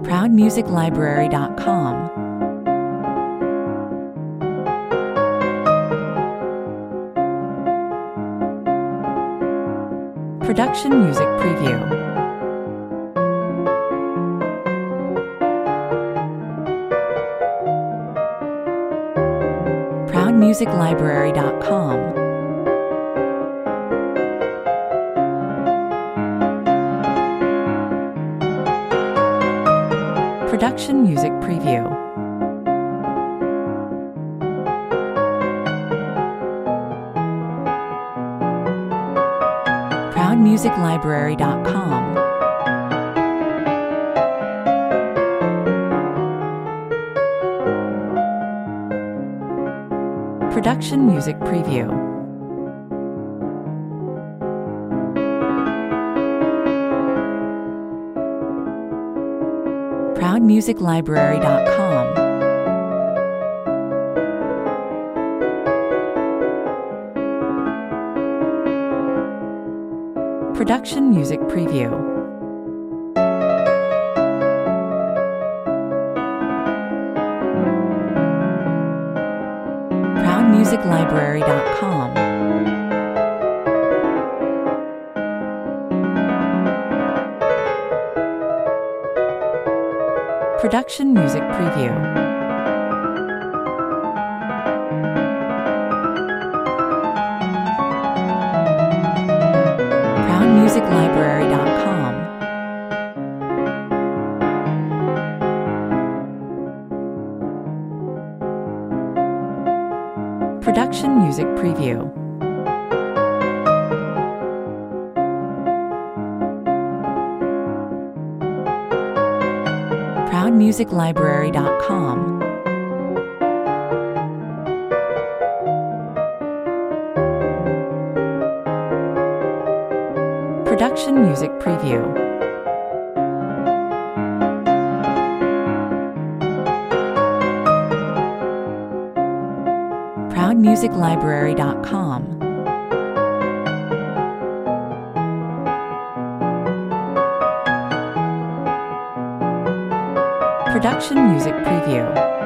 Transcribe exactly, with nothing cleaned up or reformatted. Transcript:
proud music library dot com. Production Music Preview. proud music library dot com. Production Music Preview. proud music library dot com. Production Music Preview. proud music library dot com. Production Music Preview. proud music library dot com. Production Music Preview. proud music library dot com. Production Music Preview. proud music library dot com. Production Music Preview. proud music library dot com. Production Music Preview.